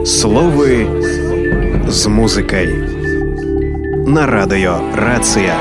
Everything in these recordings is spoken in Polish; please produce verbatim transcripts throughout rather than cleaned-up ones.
Слови з музикой на радио Рація.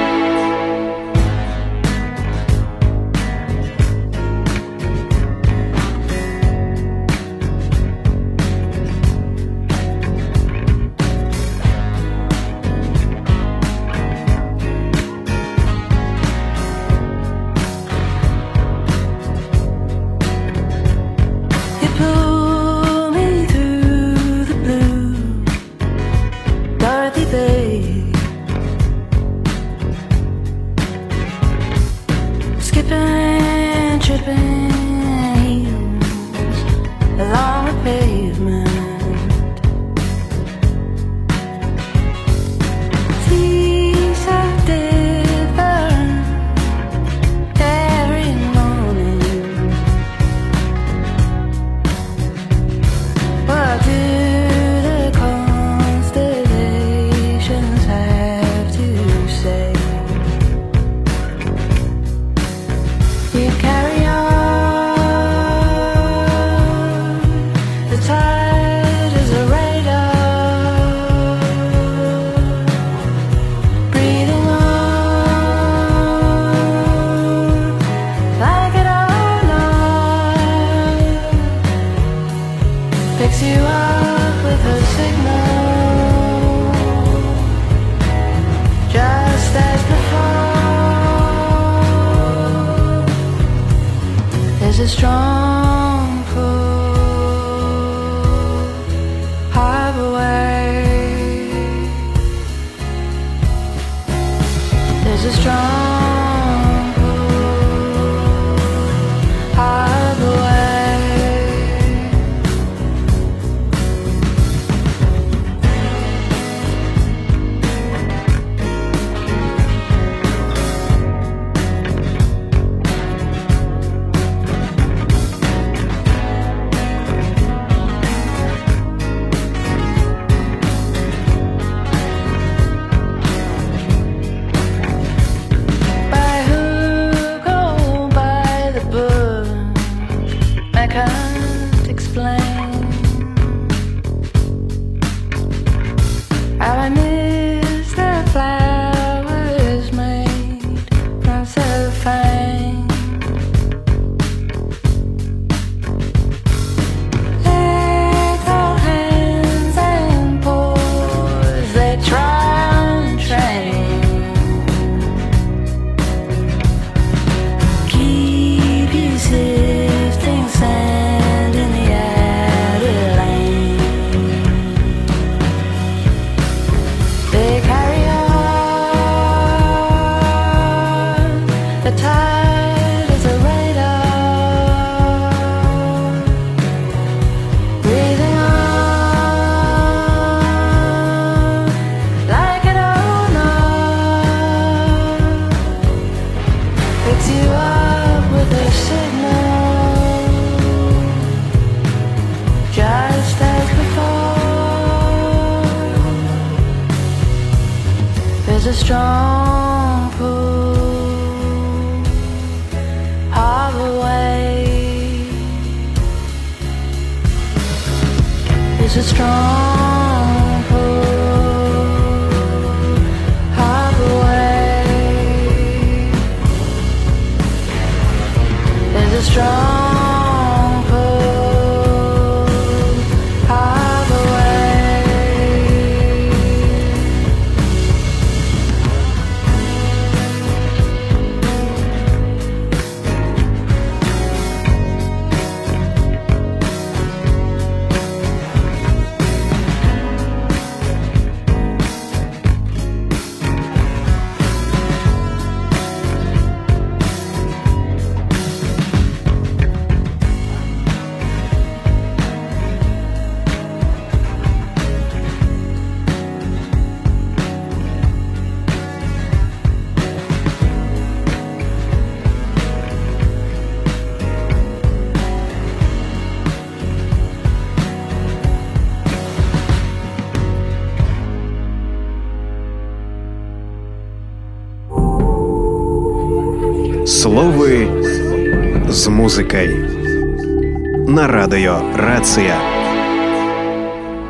Слови з музикою на радио Рація.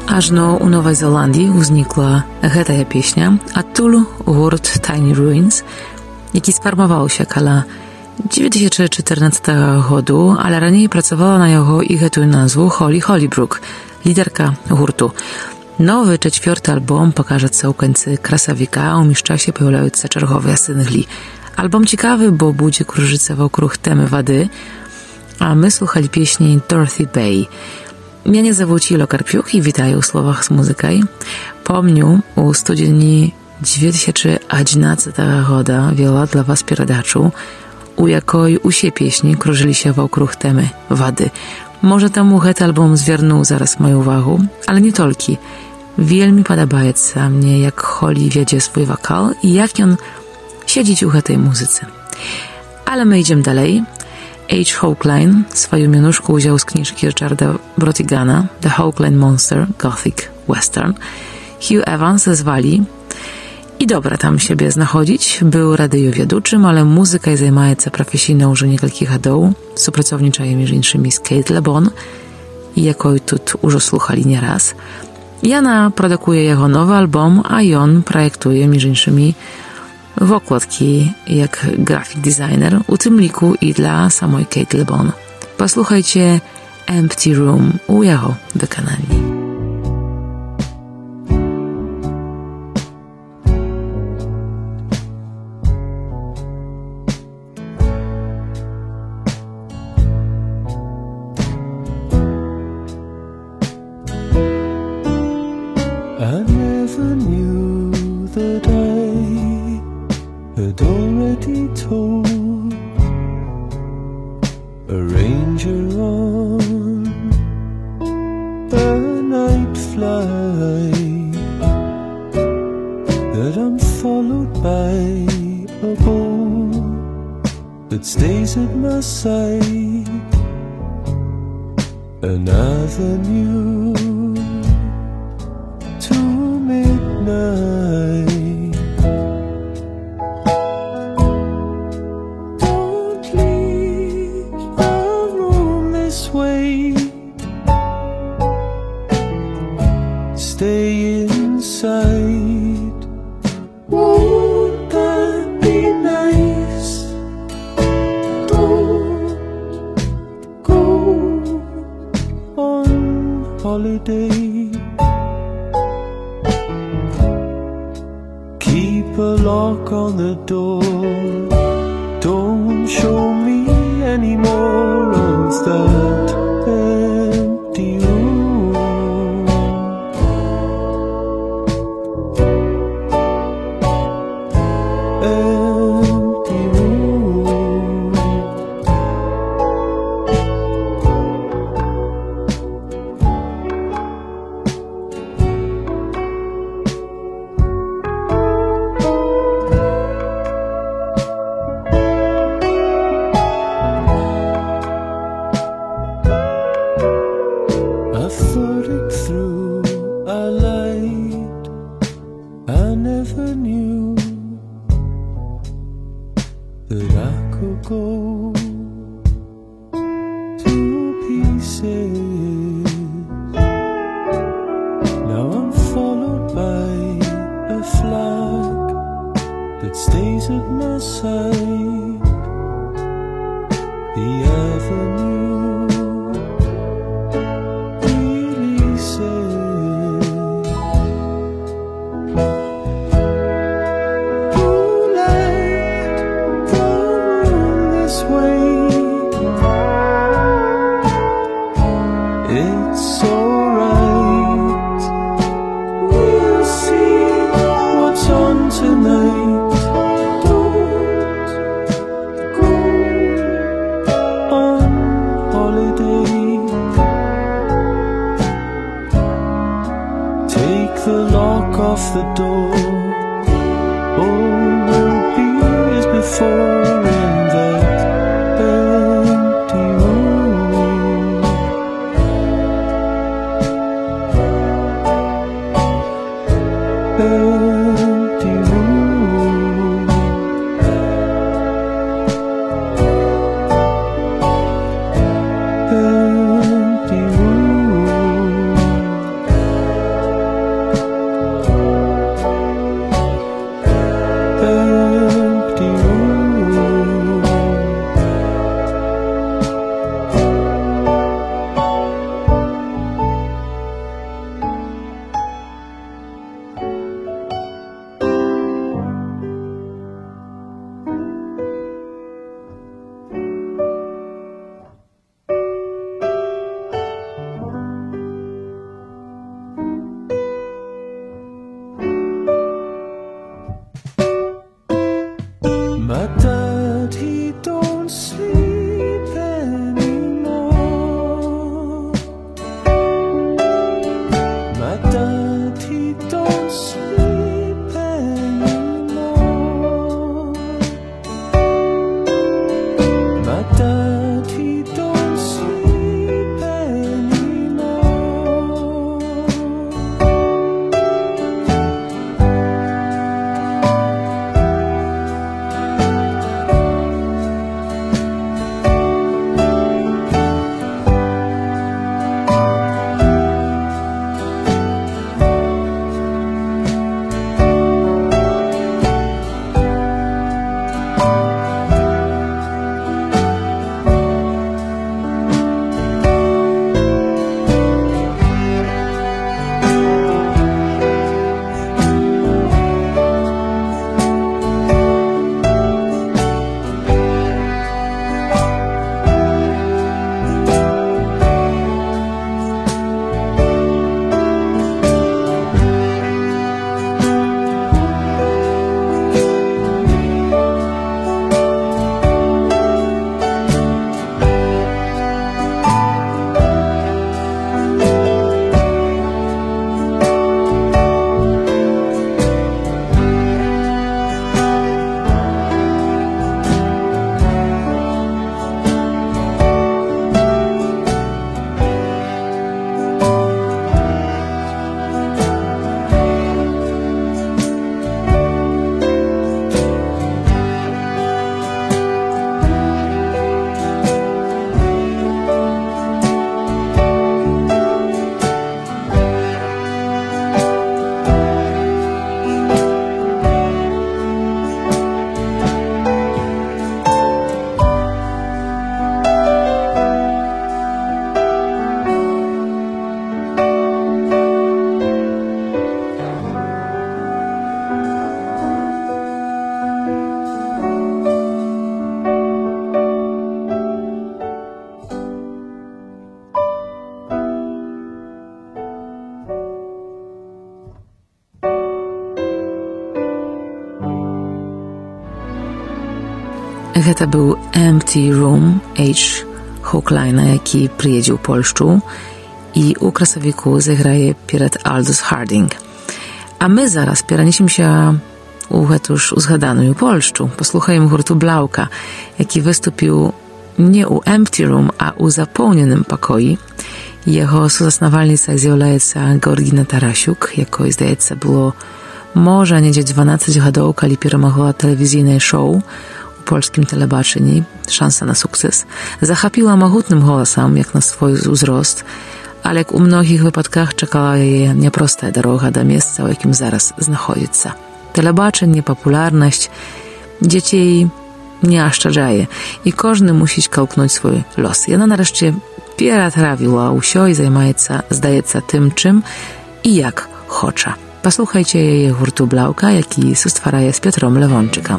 Ажно ў Новай Зеландыі ўзнікла гэтая песня адтуль гурт Tiny Ruins, які сфармаваўся каля две тысячи чатырнаццатага году, але раней працавала на яго і гэтую назву Холі Холібрук, лідарка гурту. Nowy, czwarty album pokażется u końca krasowika, u mieszczasie pojawiające czerwowe syngli. Album ciekawy, bo będzie krążyć wokół temy wody, a my słuchali pieśni Dorothy Bay. Mnie zawróciło Karpiuk i witaję w słowach z muzyką. Pomniu, u studieni dwie tysiące jedenastego года wiela dla was передачу, u jakoj usie pieśni krążyli się wokół temy wody. Może temu ten album zwiernuł zaraz moją uwagę, ale nie tylko. Wielmi podobaється mnie, jak Holly wiedzie swój wokal i jak on siedzi u tej muzyce. Ale my idziemy dalej. H. Hawkline swoją minuszku udział z książki Richarda Brotigana The Hawkline Monster Gothic Western. Hugh Evans zwali i dobra tam siebie znachodzić. Był radiowiaduczym, ale muzyka zajmuje się profesjonalnie już niektórych lat. Współpracowniczaje między innymi z Kate LeBon, jaką tu już słuchali nieraz. Jana produkuje jego nowy album, a on projektuje między innymi w okładki jak graphic designer, u tym liku i dla samej Kate LeBon. Posłuchajcie Empty Room u jego wykonania. I never knew that I had already told a ranger on a night flight that I'm followed by a bull that stays at my side. Another new midnight. Don't leave the room this way. Stay inside. Won't that be nice? Don't go on holiday. Keep a lock on the door. Don't show me any more of that empty room. Empty room. I thought it through, I lied, I never knew that I could go to pieces. Now I'm followed by a flag that stays at my side. The avenue it's alright. We'll see what's on tonight. Don't go on holiday. Take the lock off the door. All will be as before in that empty room. Empty room. Empty room. Гэта быў Empty Room H. Hawklina, які прыедзе ў Польшчу і ў красавіку зайграе перад Aldous Harding. А мы зараз перанесемся у гэту ж узгаданую Польшчу. Паслухаем гурту Blauka, які выступіў не ў Empty Room, а ў запоўненым пакоі. Яго сузаснавальніцай з'яўляецца Georgina Tarasiuk, якой, здаецца, было можа недзе дванаццаць гадоў, калі перамагла тэлевізійнае шоу у польскім тэлебачанні «Шанса на сукцэс». Захапіла магутным голасам, як на свой ўзрост, але як у многіх выпадках чакала яе няпростая дарога да месца, у якім зараз знаходзіцца. Тэлебачанне, папулярнасць дзяцей не ашчаджае, і кожны мусіць калкнуць свой лёс. Яна нарэшце ператравіла ўсё і займаецца, здаецца, тым, чым і як хоча. Паслухайце яе гурту Blauka, які сустварае з Петром Левончыкам.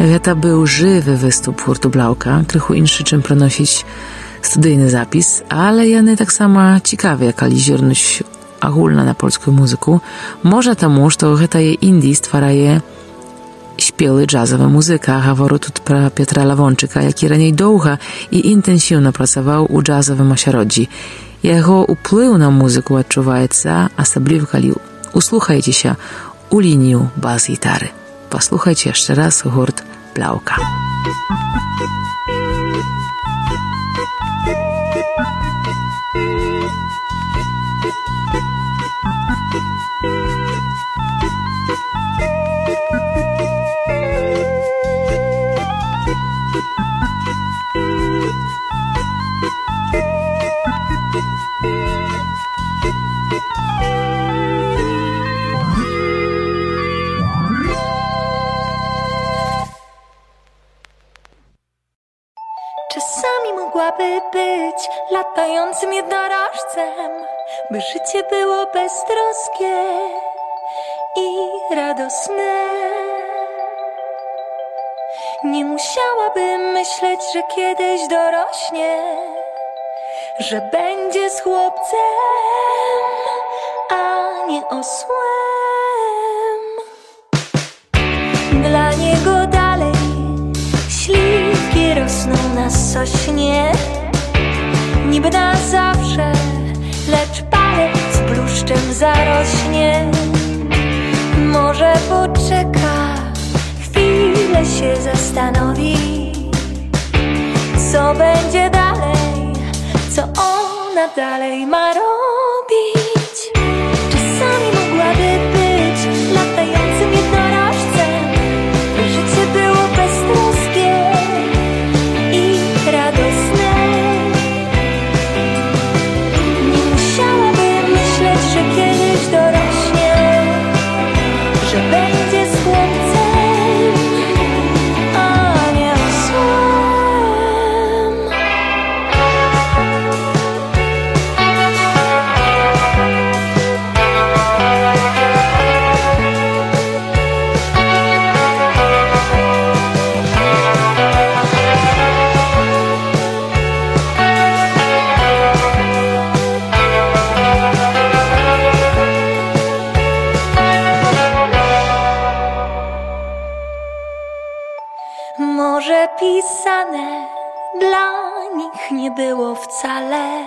Гэта быў жывы выступ гурту Блаўка, крыху іншы, чым праносіць студыйны запіс, але яны таксама цікавыя, калі зірнуць агульна на польскую музыку. Можа таму, што гэта Індій стварае śpiewy jazzowe muzyka. Gaworu тут про Петра Лавончыка, які раней доўга і інтэнсіўна працаваў у джазавым асяроддзі. Яго ўплыў на музыку адчуваецца, асабліва калі услухаецеся у лінію бас-гітары. Паслухайце яшчэ раз гурт Блаўка. Czasami mogłaby być latającym jednorożcem, by życie było beztroskie i radosne. Nie musiałabym myśleć, że kiedyś dorośnie, że będzie z chłopcem, a nie osłem. Dla niego dalej śliwki rosną na sośnie, niby na zawsze, lecz palec bluszczem zarośnie. Może poczeka, chwilę się zastanowi, co będzie dalej, co ona dalej ma robić. Czasami mogłaby być latającym jednorożcem, by życie było beztroskie i radosne. Nie musiałaby myśleć, że kiedyś dorośnie, że będzie z chłopcem, a nie osłem. Może pisane dla nich nie było wcale,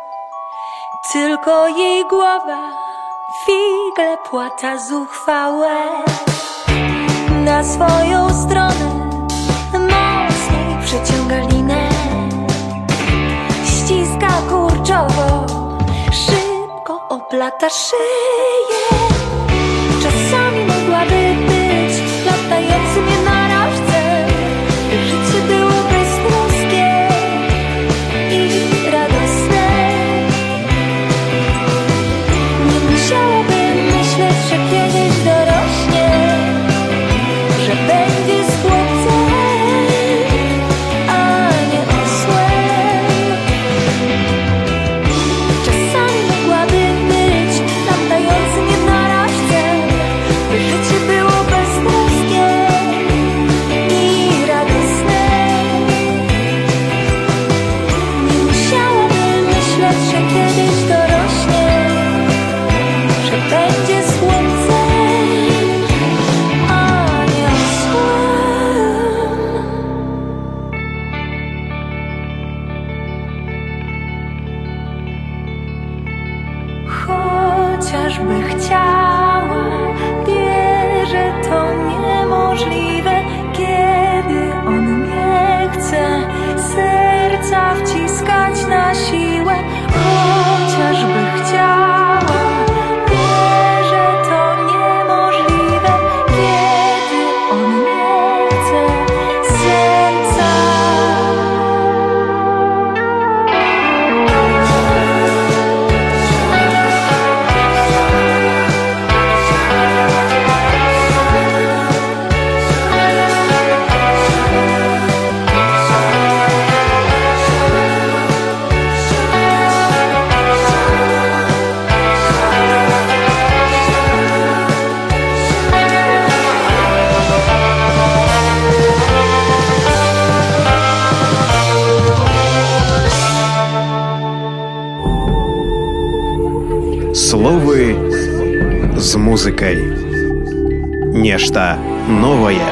tylko jej głowa figle płata zuchwałe. Na swoją stronę mocniej przyciąga linę, ściska kurczowo, szybko oplata szyję. Czasami mogłaby być latającym jednorożcem, by życie było beztroskie i radosne. Nie musiałaby myśleć, że kiedyś dorośnie, że będzie z chłopcem, a nie osłem. Czasami mogłaby być latającym jednorożcem, Словы з музыкай. Нешта новае.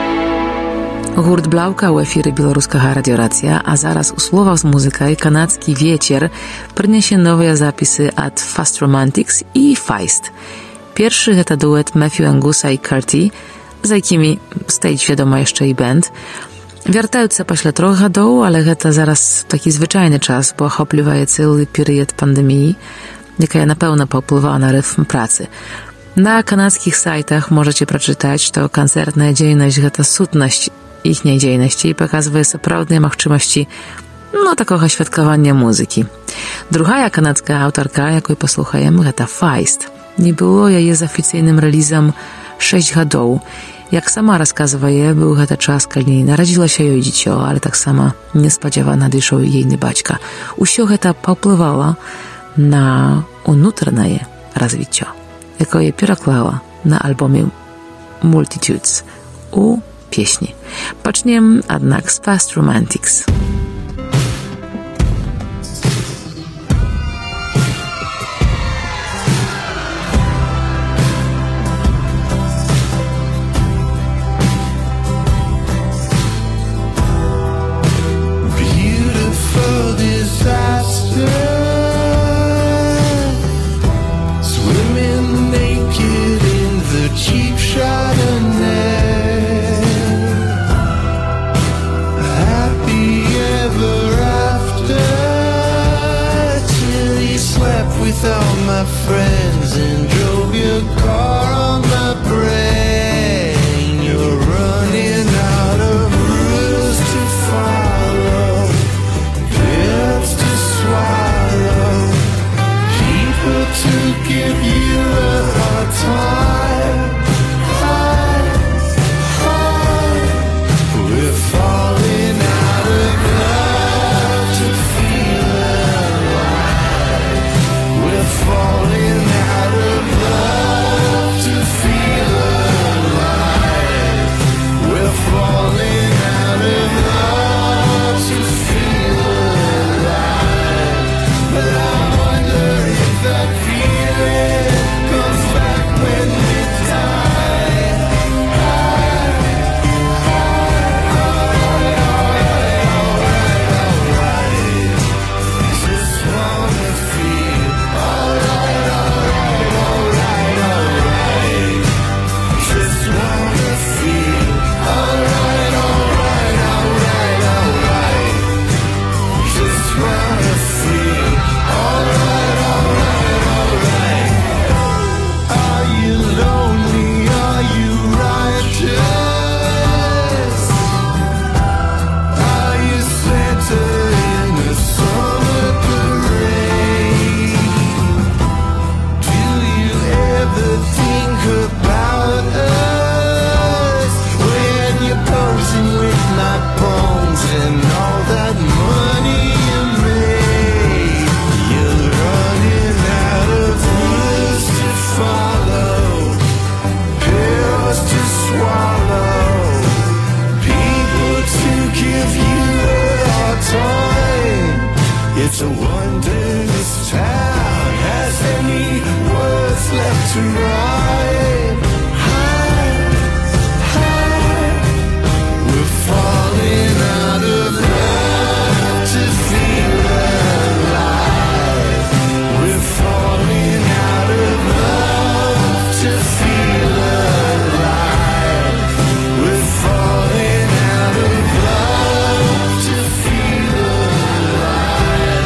Гурт Блаўка ў эфіры беларускага радыёрацыя, а зараз у словах з музыкай канадскі вечер прынясе новыя запісы ад Fast Romantics і Feist. Першы гэта дуэт Matthew Angusa і Curti, за якімі стаіць, вядома, яшчэ і бэнд. Вяртаюцца пасля трох гадоў, але гэта зараз такі звычайны час, бо ахоплівае цэлы перыяд пандэміі, якая, напэўна, паўплывала на рытм працы. На канадскіх сайтах можаце прачытаць, што канцэртная дзейнасць — гэта сутнасць іхняй дзейнасці і паказвае сапраўдныя магчымасці, ну, такога святкавання музыкі. Другая канадская аўтарка, якой паслухаем, гэта Feist. Не было яе з афіцыйным рэлізам шэсць гадоў. Як сама расказвае, быў гэта час, калі нарадзілася ёй дзіцё, але таксама неспадзявана адышоў ейны бацька. Усё гэта паўплывала на унутранае развіццё, якое пераклала на альбоме Multitudes у песні. Пачнем, аднак, з Fast Romantics.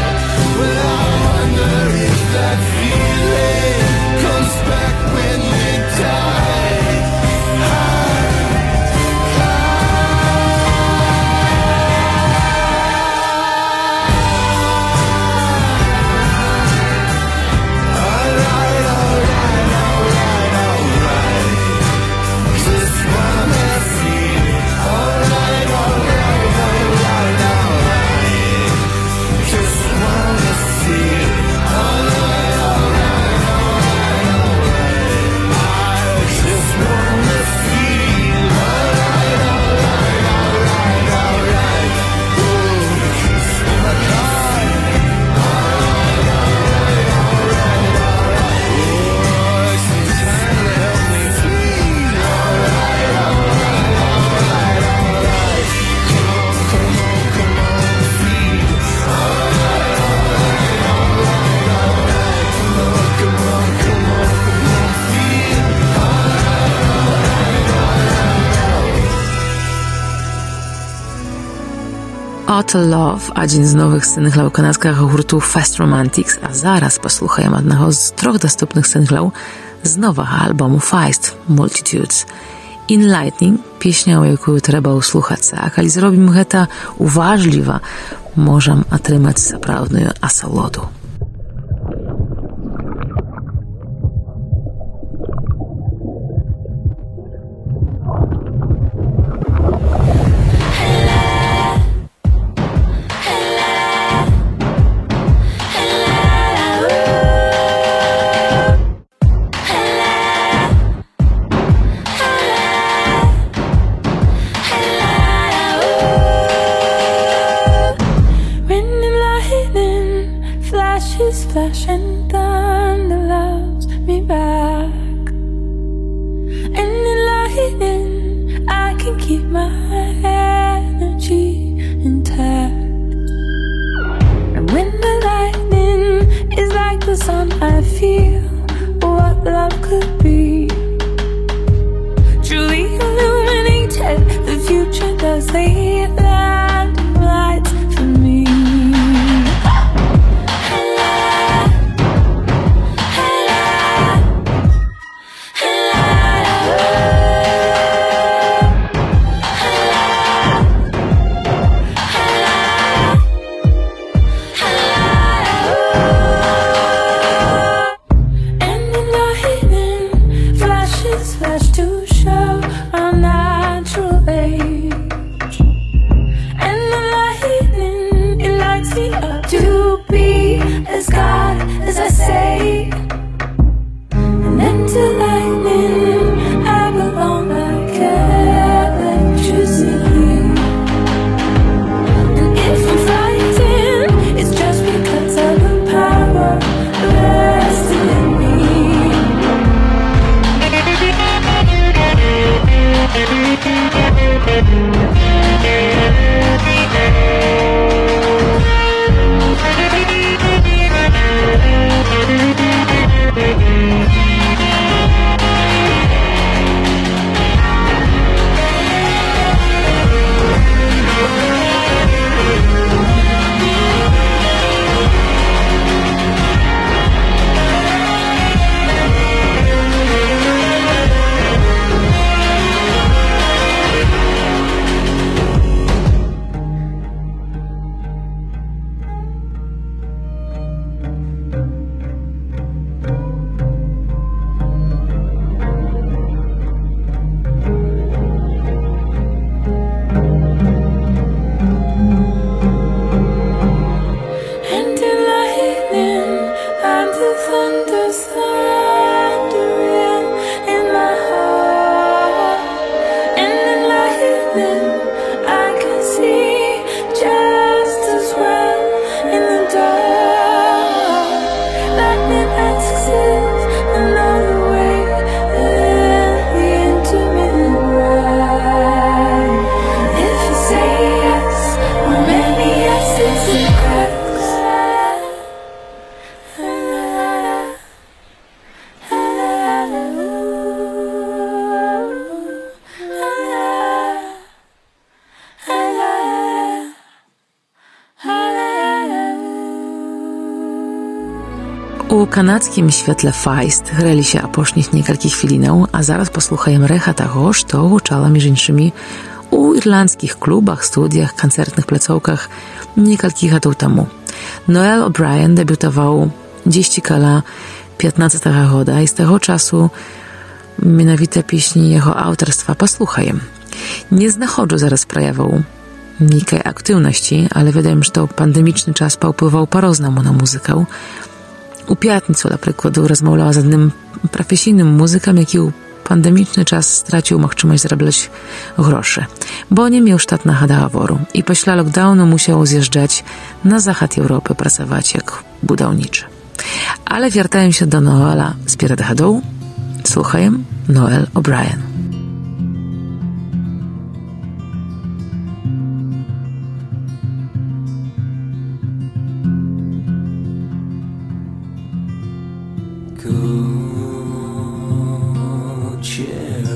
When Auto Love, один z nowych singlów kanadskiego hurtu Fast Romantics, a zaraz posłuchajmy jednego z troch dostępnych singlów z nowego albumu Feist Multitudes. Enlightening, pieśnia, jaką trzeba usłuchać, a kiedy zrobimy to uważliwa, możemy otrzymać zaprawną asalodu. Flash and thunder loves me back, and in lightning I can keep my energy intact. And when the lightning is like the sun, I feel what love could be. Truly illuminated, the future does lay land lights for me. U kanadzkim świetle Feist grali się apośnych niekilka chwilinę, a zaraz posłuchajmy recha tego, co huczało między innymi u irlandzkich klubach, studiach, koncertnych placówkach niekilka lat temu. Noel O'Brien debiutował dziesięć kala piętnastego roku i z tego czasu mianowite pieśni jego autorstwa posłuchajem. Nie znachodzę zaraz przejawu niskiej aktywności, ale wydaje mi się, że to pandemiczny czas popływał po-roznemu na muzykę. U piatnicu, na przykład, rozmawiała z jednym profesjonalnym muzykiem, jaki u pandemiczny czas stracił możliwość zarabiać grosze, bo nie miał sztatnego dogoworu i po lockdownu musiał zjeżdżać na zachód Europy, pracować jak budowniczy. Ale wracałem się do Noela z pierdochodą. Słuchajem Noel O'Brien.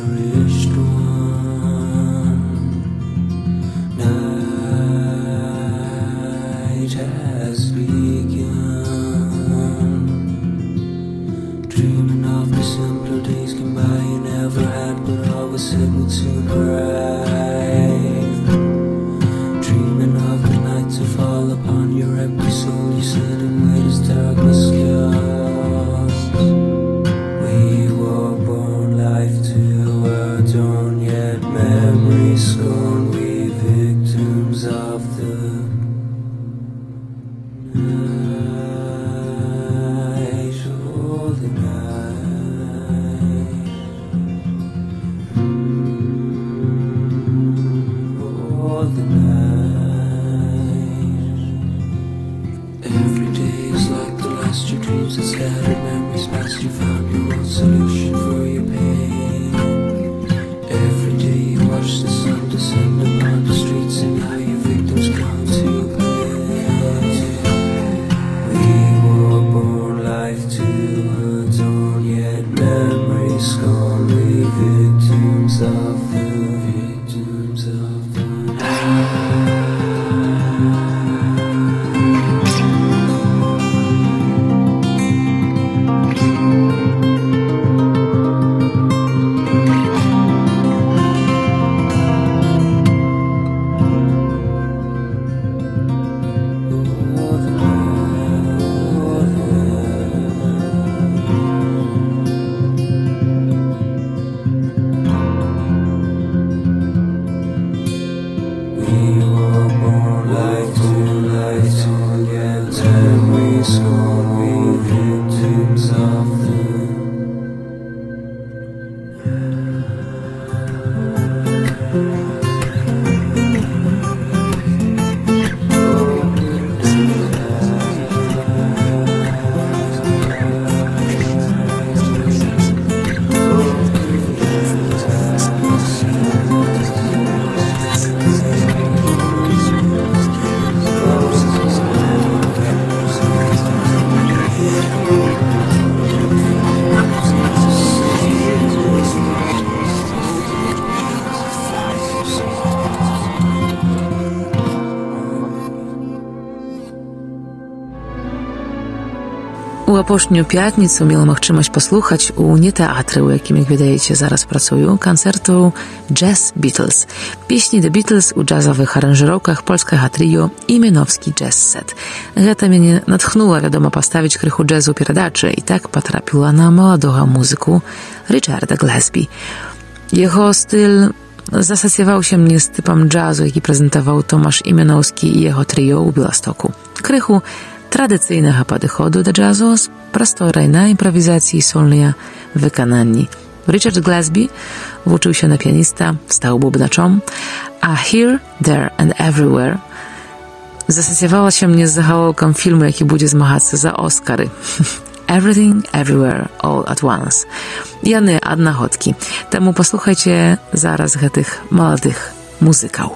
Cherished one, now has begun. Dreaming of the simpler days came by you never had, but always said would soon arrive. Dreaming of the night to fall upon your empty soul, you said it with its darkness scars. We were born life to adorn, yet memories scorn. We victims of the night, oh the night, oh the night. Every day is like the last, your dreams and scattered memories past. You found your own solution for your pain. Every day you watch the sun descend upon the streets, and now your victims come to play. We were born life to adorn, yet memories scorn. We victims of the victims of the У апошнюю пятніцу мела магчымасць паслухаць у не тэатры, у якім, як ведаеце, зараз працую, канцэрту Jazz Beatles. Песні The Beatles у джазавых аранжыроўках польскага трыё «Іменовскі джаз-сет». Гэта мяне натхнула, вядома, паставіць крыху джазу ў перадачы, і так патрапіла на маладога музыку Ричарда Глэсбі. Яго стыль засацяваўся мне з тыпам джазу, які прэзентаваў Томаш Іменоўскі і яго трыё ў Беластоку. Крыху традыцыйнага падыходу да джазу з прасторай на імправізацыі і сольныя выкананні. Ричард Глэсбі вучыўся на піяніста, стаў бубначом, а «Here, There and Everywhere» засацявалася мне з загалоўкам фільму, які будзе змагацца за Оскары. «Everything, Everywhere, All at Once». Яны аднагодкі. Таму паслухайце зараз гэтых маладых музыкаў.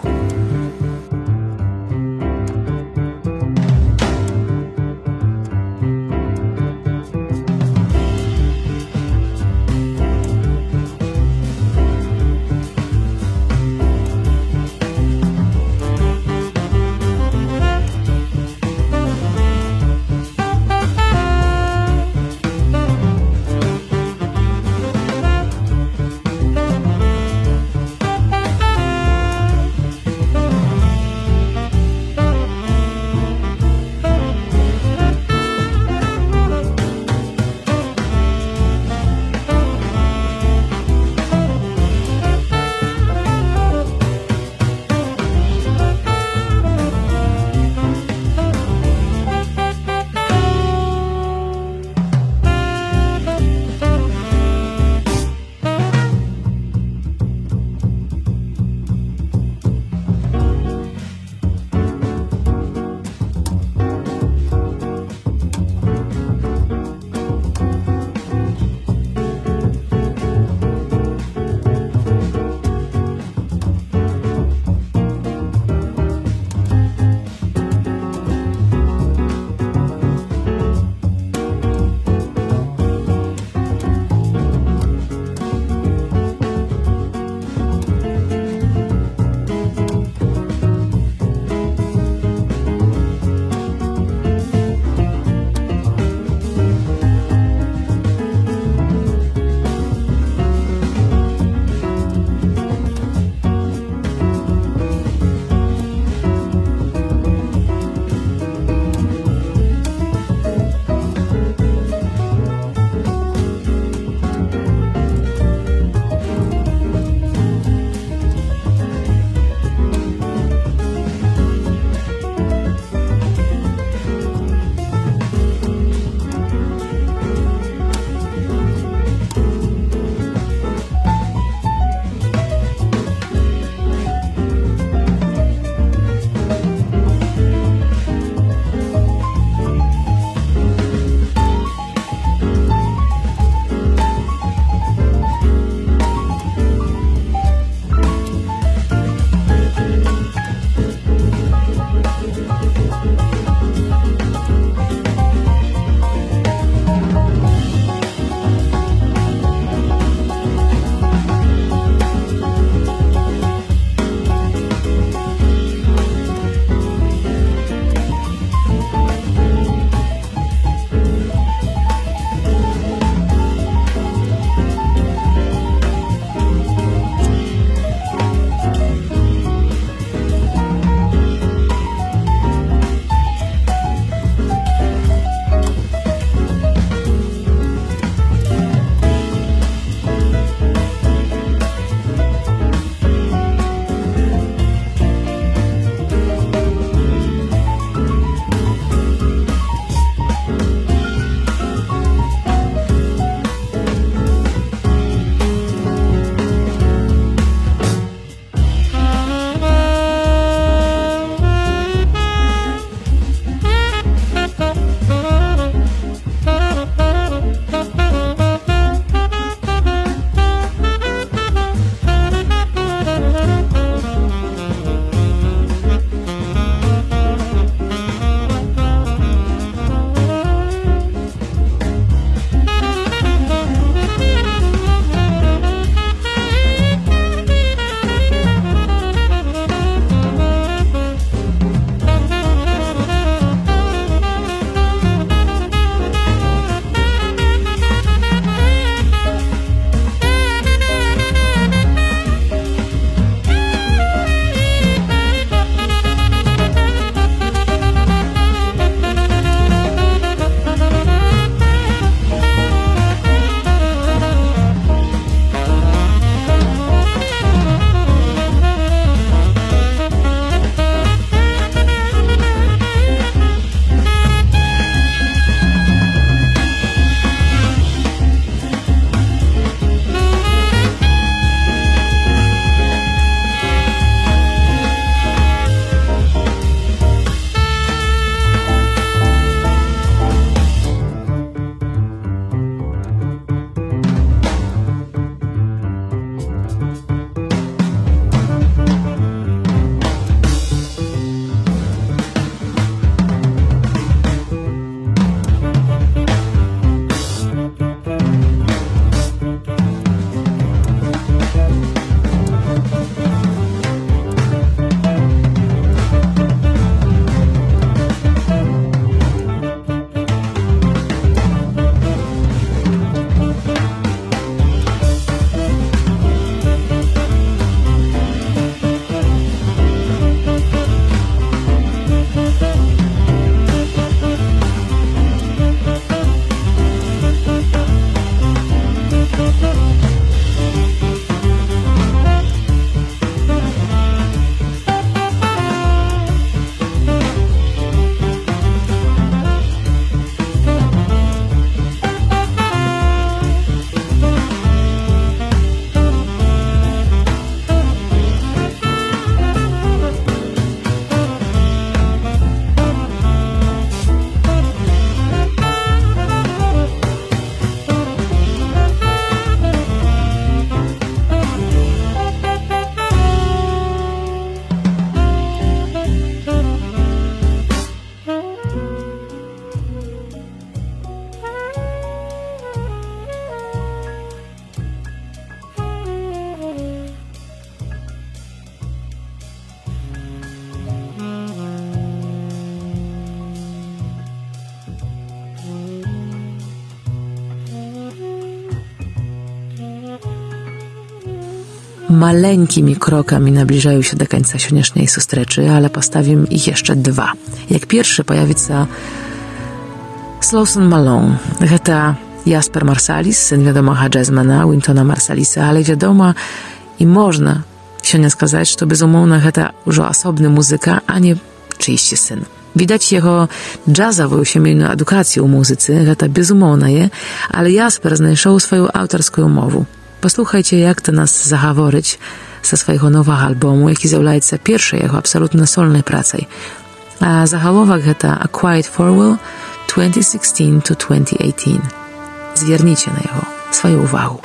maleńkimi krokami nabliżają się do końca dzisiejszej sustreczy, ale postawim ich jeszcze dwa. Jak pierwszy pojawi się Slawson Malone. To Jasper Marsalis, syn wiadomego jazzmana Wyntona Marsalisa, ale wiadomo i można się nie skazać, że to bezumowno to już osobny muzyka, a nie czyjś syn. Widać jego jazzową siemiejną edukację u muzycy, to bezumowno je, ale Jasper znajszał swoją autorską mowę. Posłuchajcie, jak to nas zahaworyć ze swojego nowego albumu, jaki zjawляється pierwszej jego absolutnie solnej pracy. A zahałowa to A Quiet Farewell twenty sixteen to twenty eighteen. Zwiernicie na jego swoją uwagę.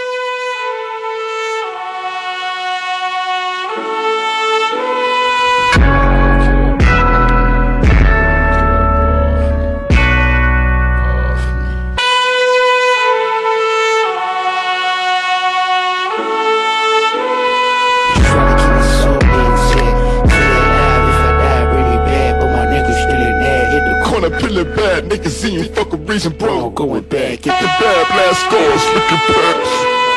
Bad niggas see you fuck a reason, bro. Going back, get the bad blast scores, looking packs.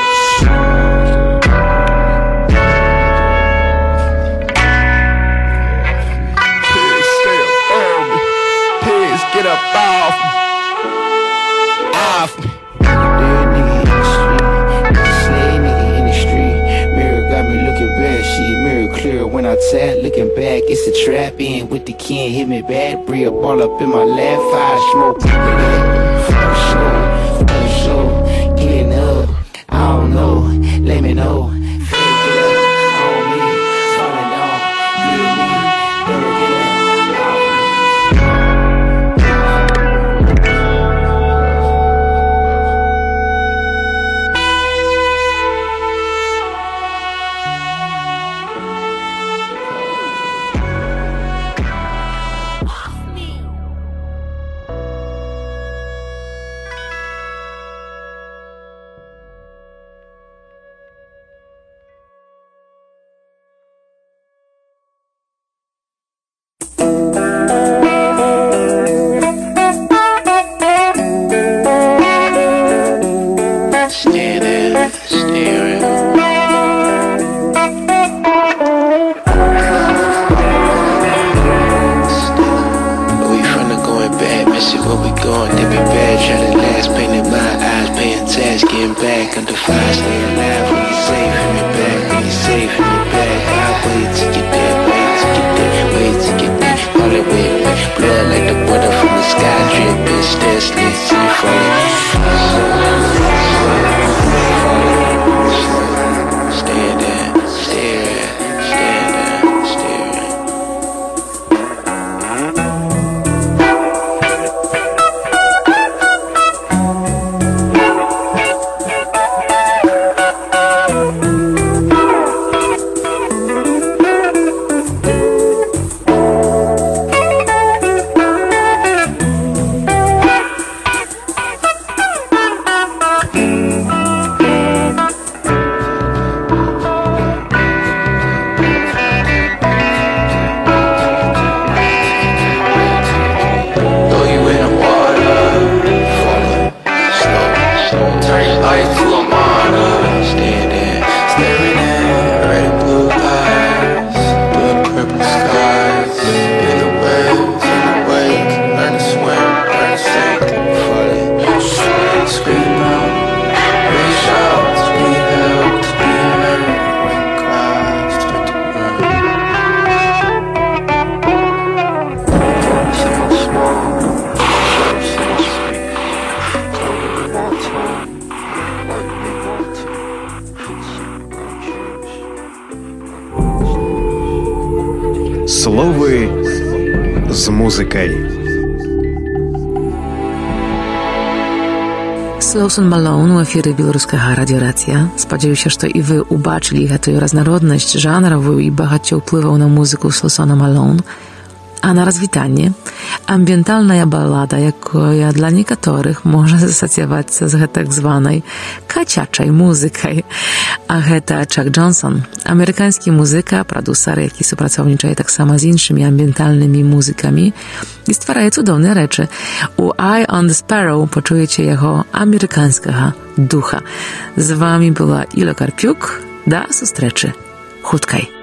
Pigs stay up on me. Pigs get up off me. Off me. Dead nigga in the street, slay nigga in the street. Mirror got me looking bad, shit. Mirror clear when I tap, looking back, it's a trap in with the kin, hit me bad, bring a ball up in my lap, fire smoke, for sure, for sure, getting up, I don't know, let me know, fake it up, on me, falling down, get me, better get up, Словы з музыкай. Slawson Malone u efiry białoruskiego radioracja. Spodziewał się, że i wy ubaczyli tę różnorodność żanrową i bogacie wpływał na muzykę Slawsona Malone. A na rozwitanie ambientalna ballada, jaka dla niektórych może zasocjować się z tak zwanej kaciaczej muzyką. A to Chuck Johnson, amerykański muzyka, producer, jaki współpracowniczy tak samo z innymi ambientalnymi muzykami i stwarza cudowne rzeczy. U Eye on the Sparrow poczujecie jego amerykańskiego ducha. Z wami była Ilo Karpiuk Da sustreczy. Хуткай.